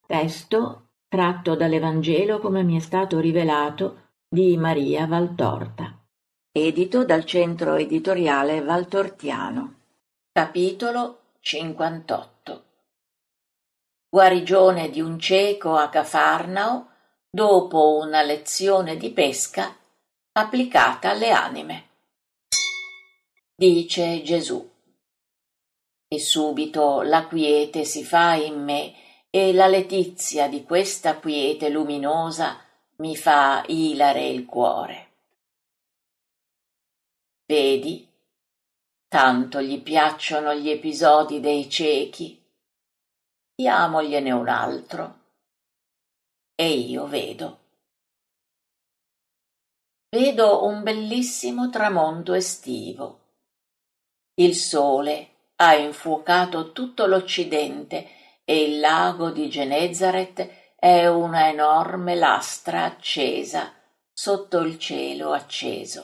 Testo tratto dall'Evangelo come mi è stato rivelato di Maria Valtorta. Edito dal Centro Editoriale Valtortiano. Capitolo 58. Guarigione di un cieco a Cafarnao dopo una lezione di pesca applicata alle anime. Dice Gesù: e subito la quiete si fa in me, e la letizia di questa quiete luminosa mi fa ilare il cuore. Vedi, tanto gli piacciono gli episodi dei ciechi, diamogliene un altro. E io vedo un bellissimo tramonto estivo. Il sole ha infuocato tutto l'Occidente e il lago di Genezaret è una enorme lastra accesa sotto il cielo acceso.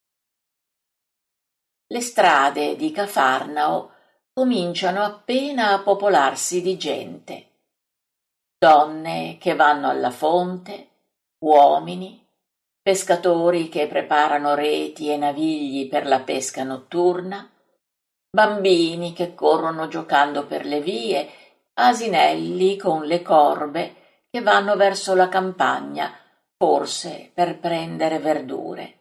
Le strade di Cafarnao cominciano appena a popolarsi di gente. Donne che vanno alla fonte, uomini, pescatori che preparano reti e navigli per la pesca notturna, bambini che corrono giocando per le vie, asinelli con le corbe che vanno verso la campagna, forse per prendere verdure.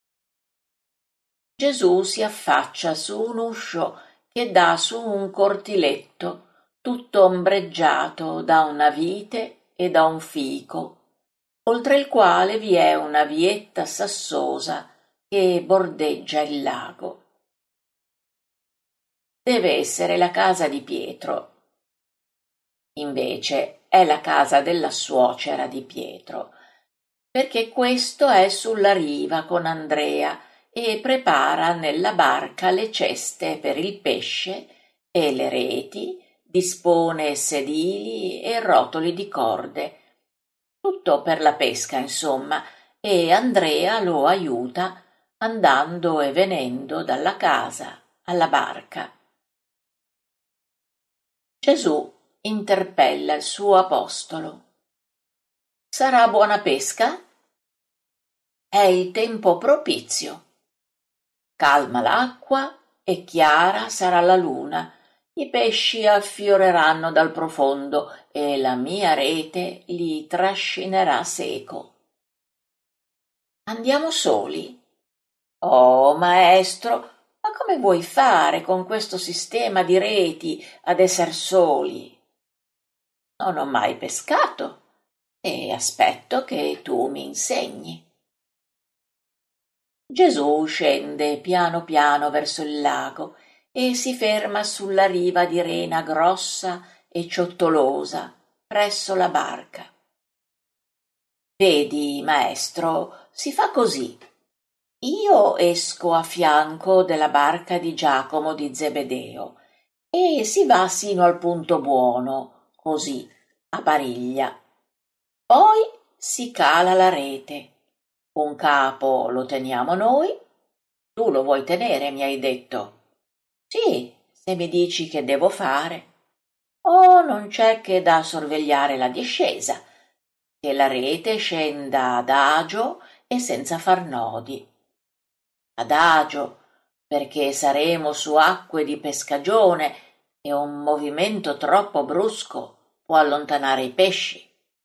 Gesù si affaccia su un uscio che dà su un cortiletto tutto ombreggiato da una vite e da un fico, oltre il quale vi è una vietta sassosa che bordeggia il lago. Deve essere la casa di Pietro. Invece è la casa della suocera di Pietro, perché questo è sulla riva con Andrea e prepara nella barca le ceste per il pesce e le reti, dispone sedili e rotoli di corde, tutto per la pesca, insomma, e Andrea lo aiuta andando e venendo dalla casa alla barca. Gesù interpella il suo apostolo. Sarà buona pesca? È il tempo propizio. Calma l'acqua e chiara sarà la luna. I pesci affioreranno dal profondo e la mia rete li trascinerà seco. Andiamo soli? Oh, maestro, ma come vuoi fare con questo sistema di reti ad esser soli? Non ho mai pescato e aspetto che tu mi insegni. Gesù scende piano piano verso il lago e si ferma sulla riva di rena grossa e ciottolosa presso la barca. Vedi, maestro, si fa così. Io esco a fianco della barca di Giacomo di Zebedeo e si va sino al punto buono, così, a pariglia. Poi si cala la rete. Un capo lo teniamo noi. Tu lo vuoi tenere, mi hai detto. Sì, se mi dici che devo fare. Oh, non c'è che da sorvegliare la discesa, che la rete scenda adagio e senza far nodi. Adagio, perché saremo su acque di pescagione e un movimento troppo brusco può allontanare i pesci.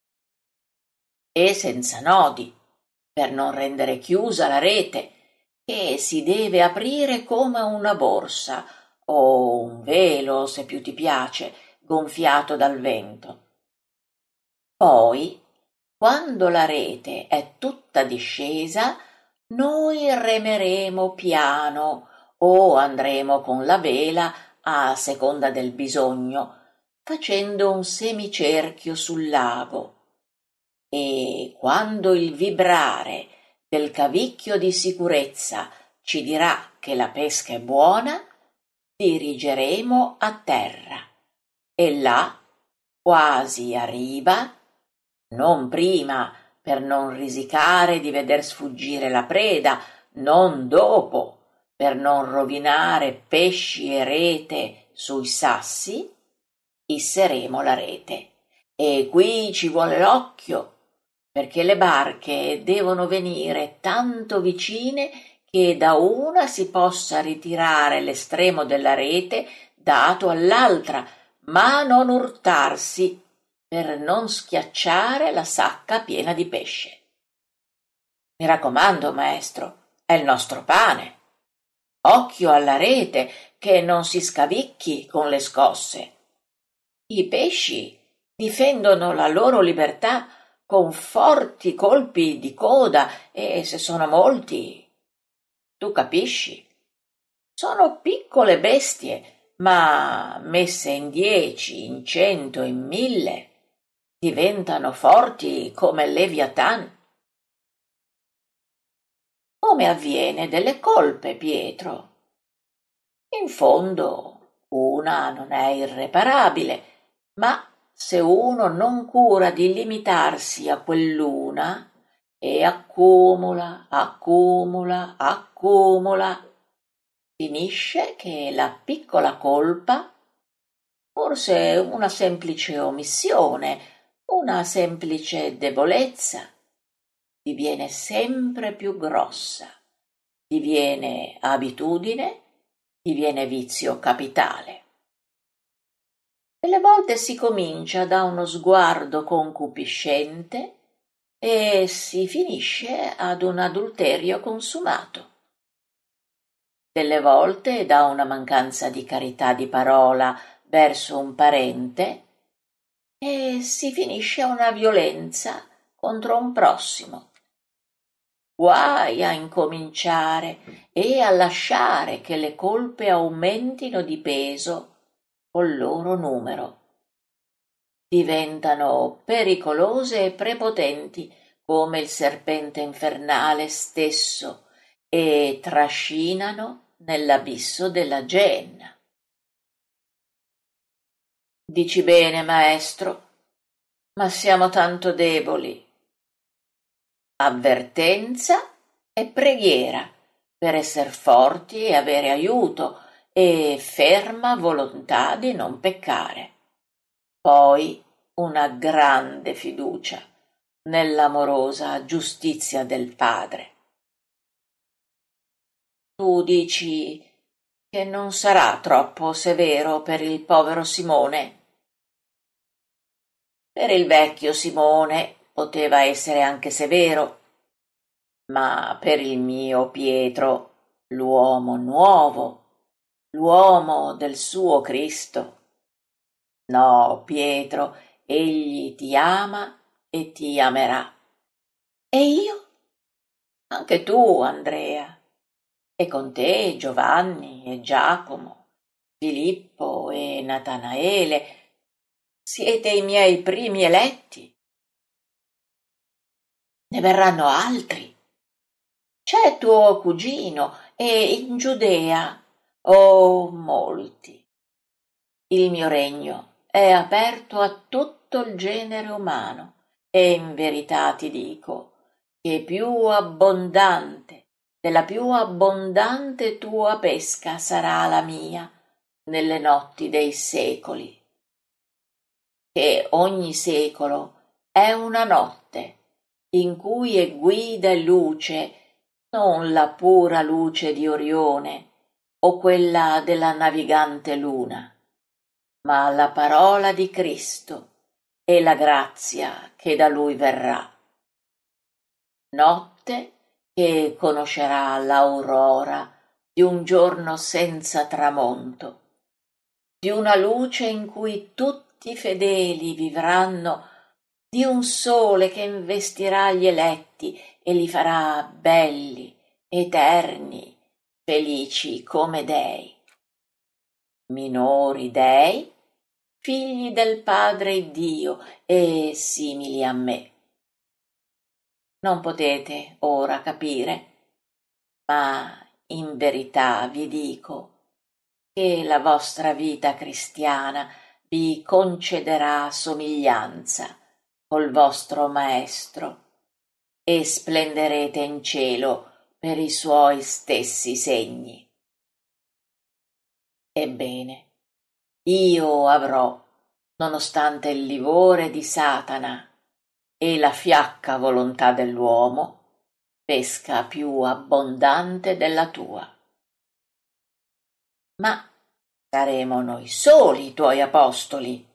E senza nodi, per non rendere chiusa la rete, che si deve aprire come una borsa o un velo, se più ti piace, gonfiato dal vento. Poi, quando la rete è tutta discesa, noi remeremo piano o andremo con la vela a seconda del bisogno, facendo un semicerchio sul lago. E quando il vibrare del cavicchio di sicurezza ci dirà che la pesca è buona, dirigeremo a terra e là, quasi a riva, non prima per non risicare di veder sfuggire la preda, non dopo per non rovinare pesci e rete sui sassi, isseremo la rete E qui ci vuole l'occhio, perché le barche devono venire tanto vicine che da una si possa ritirare l'estremo della rete dato all'altra, ma non urtarsi per non schiacciare la sacca piena di pesce. Mi raccomando, maestro, è il nostro pane. Occhio alla rete, che non si scavicchi con le scosse. I pesci difendono la loro libertà con forti colpi di coda e se sono molti, tu capisci? Sono piccole bestie, ma messe in 10, in 100, in 1000, diventano forti come il Leviathan. Come avviene delle colpe, Pietro? In fondo, una non è irreparabile, ma se uno non cura di limitarsi a quell'una e accumula, finisce che la piccola colpa, forse una semplice omissione, una semplice debolezza, diviene sempre più grossa, diviene abitudine, diviene vizio capitale. Delle volte si comincia da uno sguardo concupiscente e si finisce ad un adulterio consumato. Delle volte da una mancanza di carità di parola verso un parente e si finisce a una violenza contro un prossimo. Guai a incominciare e a lasciare che le colpe aumentino di peso col loro numero. Diventano pericolose e prepotenti come il serpente infernale stesso e trascinano nell'abisso della Geenna. Dici bene, maestro, ma siamo tanto deboli. Avvertenza e preghiera per esser forti e avere aiuto e ferma volontà di non peccare. Poi una grande fiducia nell'amorosa giustizia del Padre. Tu dici che non sarà troppo severo per il povero Simone? Per il vecchio Simone poteva essere anche severo, ma per il mio Pietro, l'uomo nuovo, l'uomo del suo Cristo. No, Pietro, egli ti ama e ti amerà. E io? Anche tu, Andrea, e con te Giovanni e Giacomo, Filippo e Natanaele, siete i miei primi eletti. Ne verranno altri. C'è tuo cugino e in Giudea, oh, molti. Il mio regno è aperto a tutto il genere umano e in verità ti dico che più abbondante della più abbondante tua pesca sarà la mia nelle notti dei secoli. Che ogni secolo è una notte in cui è guida e luce non la pura luce di Orione o quella della navigante luna, ma la parola di Cristo e la grazia che da Lui verrà. Notte che conoscerà l'aurora di un giorno senza tramonto, di una luce in cui tutti i fedeli vivranno, di un sole che investirà gli eletti e li farà belli, eterni, felici come dei. Minori dei, figli del Padre Dio e simili a me. Non potete ora capire, ma in verità vi dico che la vostra vita cristiana vi concederà somiglianza col vostro Maestro e splenderete in cielo per i suoi stessi segni. Ebbene, io avrò nonostante il livore di Satana e la fiacca volontà dell'uomo, pesca più abbondante della tua. Ma saremo noi soli i tuoi apostoli.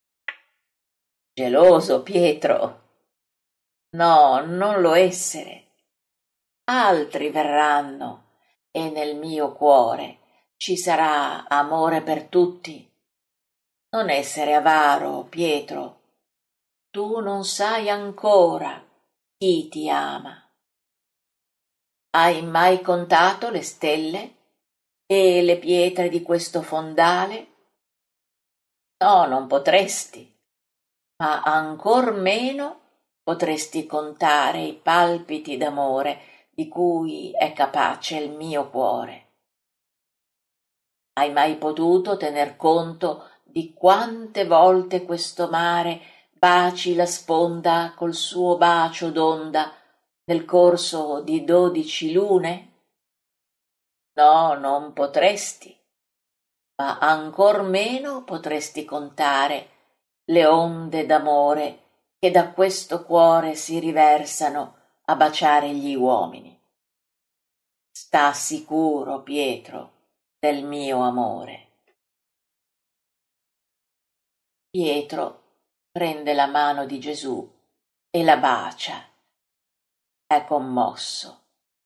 Geloso, Pietro? No, non lo essere. Altri verranno e nel mio cuore ci sarà amore per tutti. Non essere avaro, Pietro. Tu non sai ancora chi ti ama. Hai mai contato le stelle e le pietre di questo fondale? No, non potresti, ma ancor meno potresti contare i palpiti d'amore di cui è capace il mio cuore. Hai mai potuto tener conto di quante volte questo mare baci la sponda col suo bacio d'onda nel corso di 12 lune? No, non potresti, ma ancor meno potresti contare le onde d'amore che da questo cuore si riversano a baciare gli uomini. Sta sicuro, Pietro, del mio amore. Pietro prende la mano di Gesù e la bacia. È commosso.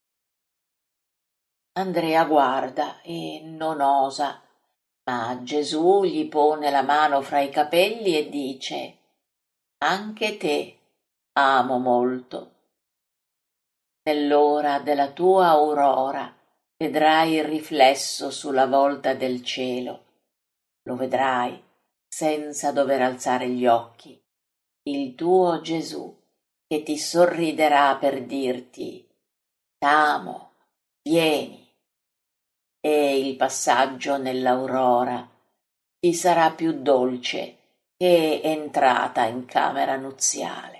Andrea guarda e non osa, ma Gesù gli pone la mano fra i capelli e dice: «Anche te amo molto. Nell'ora della tua aurora vedrai il riflesso sulla volta del cielo. Lo vedrai senza dover alzare gli occhi. Il tuo Gesù che ti sorriderà per dirti: t'amo, vieni. E il passaggio nell'aurora ti sarà più dolce che entrata in camera nuziale.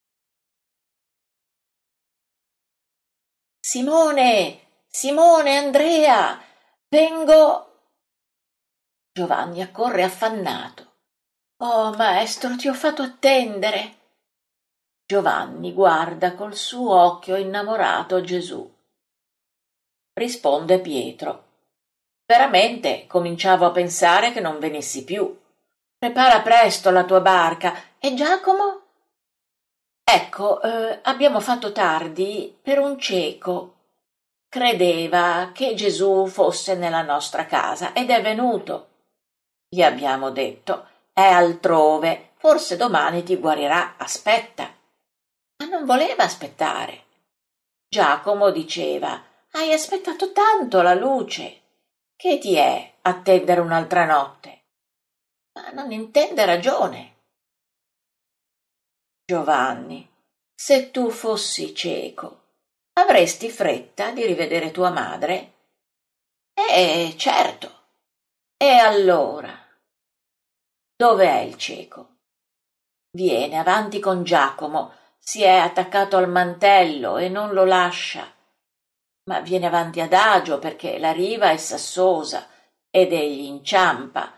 Simone, Simone, Andrea, vengo. Giovanni accorre affannato. Oh, maestro, ti ho fatto attendere. Giovanni guarda col suo occhio innamorato Gesù. Risponde Pietro. Veramente cominciavo a pensare che non venissi più. Prepara presto la tua barca. E Giacomo? Ecco, abbiamo fatto tardi per un cieco. Credeva che Gesù fosse nella nostra casa ed è venuto. Gli abbiamo detto: è altrove, forse domani ti guarirà, aspetta. Ma non voleva aspettare. Giacomo diceva: hai aspettato tanto la luce. Che ti è attendere un'altra notte? Ma non intende ragione. Giovanni, se tu fossi cieco, avresti fretta di rivedere tua madre? Certo. E allora? Dov'è il cieco? Viene avanti con Giacomo, si è attaccato al mantello e non lo lascia. Ma viene avanti adagio perché la riva è sassosa ed egli inciampa.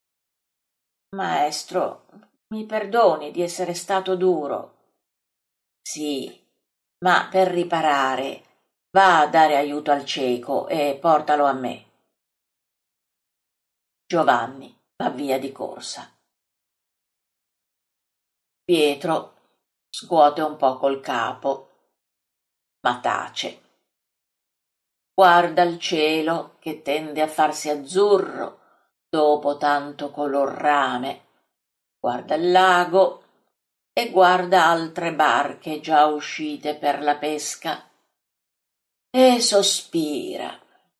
Maestro, mi perdoni di essere stato duro. Sì, ma per riparare va a dare aiuto al cieco e portalo a me. Giovanni va via di corsa. Pietro scuote un po' col capo, ma tace. Guarda il cielo che tende a farsi azzurro dopo tanto color rame, guarda il lago e guarda altre barche già uscite per la pesca e sospira.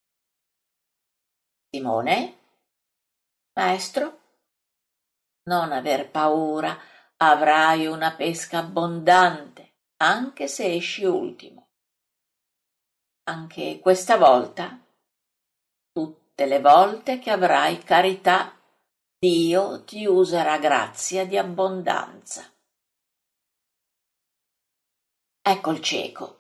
Simone? Maestro? Non aver paura, avrai una pesca abbondante, anche se esci ultimo. Anche questa volta, tutte le volte che avrai carità, Dio ti userà grazia di abbondanza. Ecco il cieco.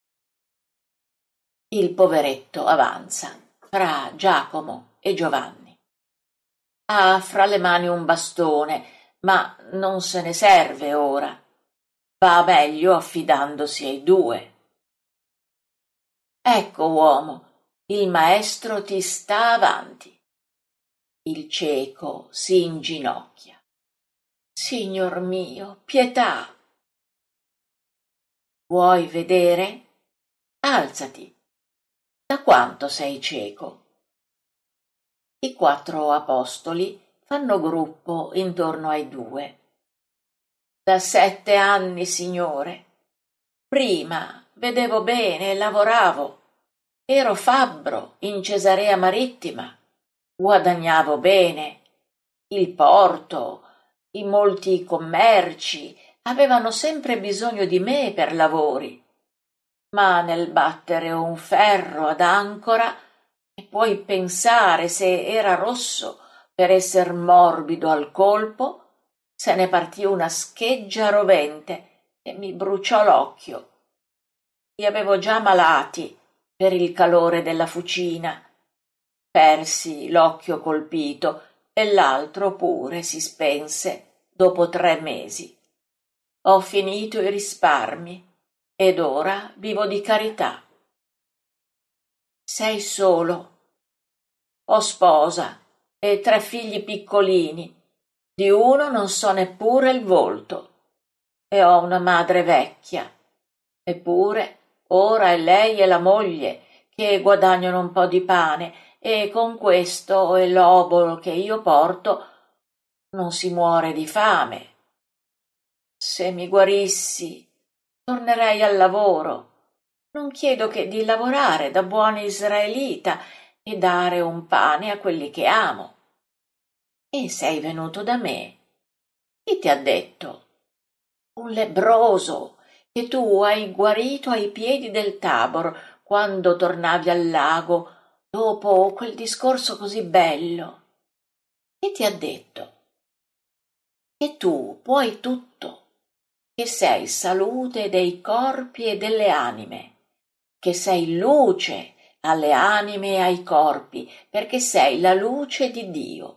Il poveretto avanza fra Giacomo e Giovanni. Ha fra le mani un bastone, ma non se ne serve ora. Va meglio affidandosi ai due. Ecco, uomo, il maestro ti sta avanti. Il cieco si inginocchia. Signor mio, pietà! Vuoi vedere? Alzati. Da quanto sei cieco? I 4 apostoli fanno gruppo intorno ai due. Da 7 anni, signore. Prima vedevo bene e lavoravo. Ero fabbro in Cesarea Marittima. Guadagnavo bene. Il porto, i molti commerci avevano sempre bisogno di me per lavori. Ma nel battere un ferro ad ancora, e puoi pensare se era rosso per esser morbido al colpo, se ne partì una scheggia rovente e mi bruciò l'occhio. Li avevo già malati per il calore della fucina. Persi l'occhio colpito e l'altro pure si spense dopo 3 mesi. Ho finito i risparmi ed ora vivo di carità. Sei solo. Ho sposa e 3 figli piccolini. Di uno non so neppure il volto. E ho una madre vecchia. Eppure ora è lei e la moglie che guadagnano un po' di pane e con questo e l'obolo che io porto non si muore di fame. Se mi guarissi, tornerei al lavoro. Non chiedo che di lavorare da buon israelita e dare un pane a quelli che amo. E sei venuto da me. Chi ti ha detto? Un lebbroso che tu hai guarito ai piedi del Tabor quando tornavi al lago dopo quel discorso così bello. Chi ti ha detto? Che tu puoi tutto, che sei salute dei corpi e delle anime, che sei luce alle anime e ai corpi, perché sei la luce di Dio.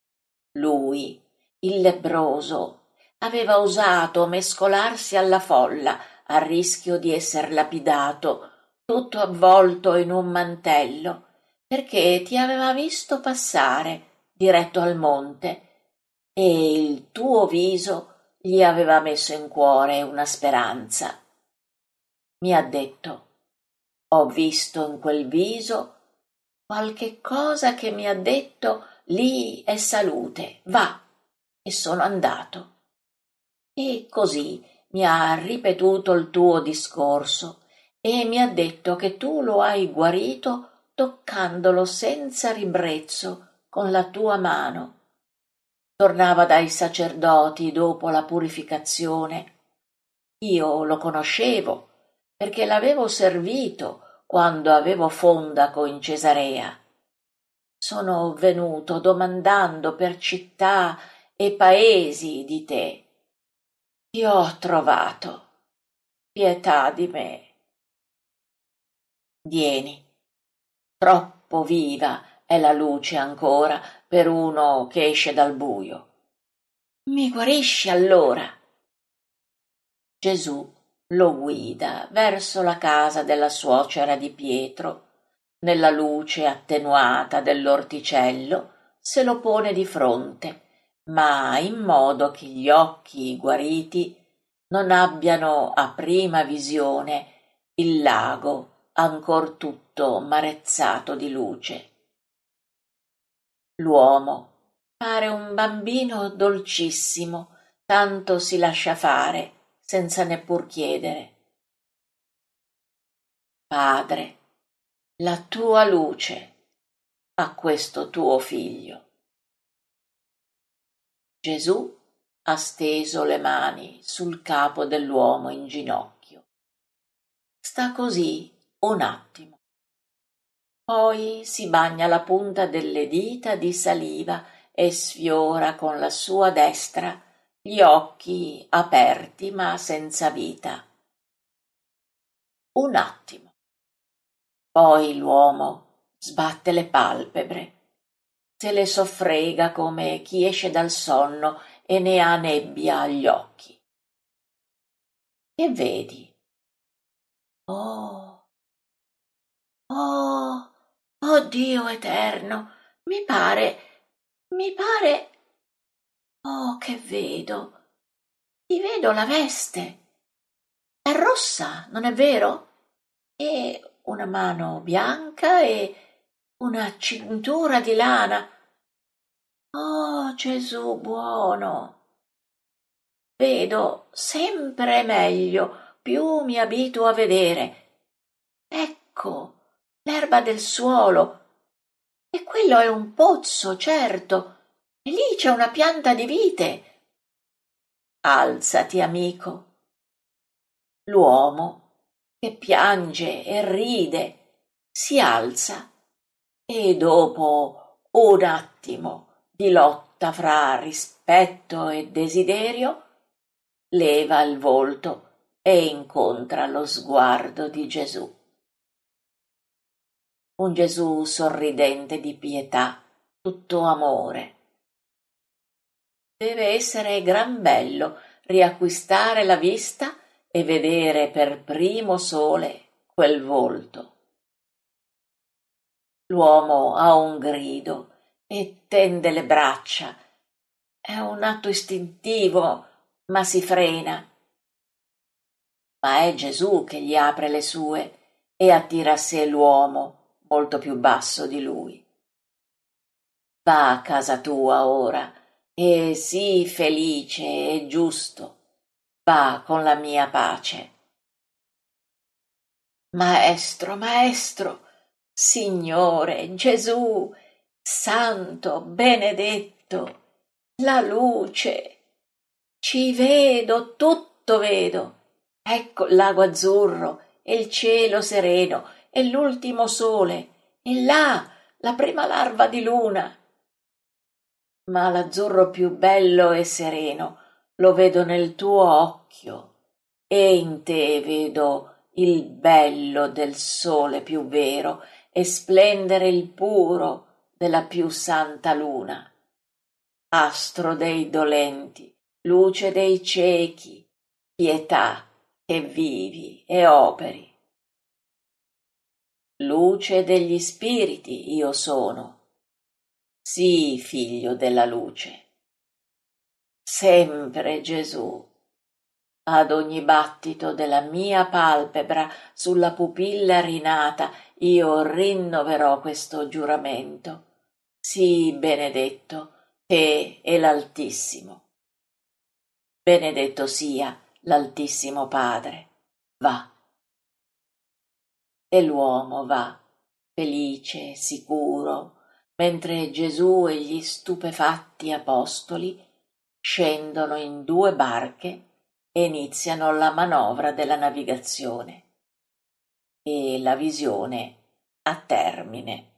Lui, il lebbroso, aveva osato mescolarsi alla folla a rischio di esser lapidato, tutto avvolto in un mantello, perché ti aveva visto passare diretto al monte e il tuo viso gli aveva messo in cuore una speranza. Mi ha detto: ho visto in quel viso qualche cosa che mi ha detto lì è salute, va, e sono andato. E così mi ha ripetuto il tuo discorso e mi ha detto che tu lo hai guarito toccandolo senza ribrezzo con la tua mano. Tornava dai sacerdoti dopo la purificazione. Io lo conoscevo perché l'avevo servito quando avevo fondaco in Cesarea. Sono venuto domandando per città e paesi di te. Ti ho trovato. Pietà di me. Vieni. Troppo viva è la luce ancora per uno che esce dal buio. Mi guarisci allora? Gesù lo guida verso la casa della suocera di Pietro. Nella luce attenuata dell'orticello se lo pone di fronte, ma in modo che gli occhi guariti non abbiano a prima visione il lago ancor tutto marezzato di luce. L'uomo pare un bambino dolcissimo, tanto si lascia fare senza neppur chiedere. Padre, la tua luce a questo tuo figlio. Gesù ha steso le mani sul capo dell'uomo in ginocchio. Sta così un attimo. Poi si bagna la punta delle dita di saliva e sfiora con la sua destra gli occhi aperti ma senza vita. Un attimo. Poi l'uomo sbatte le palpebre, se le soffrega come chi esce dal sonno e ne ha nebbia agli occhi. Che vedi? Oh, oh, oh Dio eterno, mi pare, oh, che vedo? Ti vedo la veste. È rossa, non è vero? E una mano bianca e una cintura di lana. Oh, Gesù buono! Vedo sempre meglio, più mi abituo a vedere. Ecco, l'erba del suolo. E quello è un pozzo, certo. E lì c'è una pianta di vite. Alzati, amico. L'uomo, che piange e ride, si alza e dopo un attimo di lotta fra rispetto e desiderio, leva il volto e incontra lo sguardo di Gesù. Un Gesù sorridente di pietà, tutto amore. Deve essere gran bello riacquistare la vista e vedere per primo sole quel volto. L'uomo ha un grido e tende le braccia. È un atto istintivo, ma si frena. Ma è Gesù che gli apre le sue e attira a sé l'uomo molto più basso di lui. Va a casa tua ora e sii felice e giusto. Va con la mia pace. Maestro, maestro, Signore, Gesù, santo, benedetto, la luce. Ci vedo, tutto vedo. Ecco il lago azzurro e il cielo sereno e l'ultimo sole e là la prima larva di luna. Ma l'azzurro più bello e sereno lo vedo nel tuo occhio e in te vedo il bello del sole più vero e splendere il puro della più santa luna. Astro dei dolenti, luce dei ciechi, pietà che vivi e operi. Luce degli spiriti io sono, sii figlio della luce. Sempre Gesù, ad ogni battito della mia palpebra sulla pupilla rinata io rinnoverò questo giuramento. Sii benedetto te e l'Altissimo. Benedetto sia l'Altissimo Padre. Va. E l'uomo va, felice, sicuro, mentre Gesù e gli stupefatti apostoli scendono in 2 barche e iniziano la manovra della navigazione. E la visione a termine.